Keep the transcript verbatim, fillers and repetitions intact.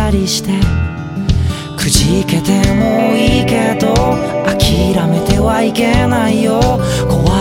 たりして、くじけてもいいけど諦めてはいけないよ。怖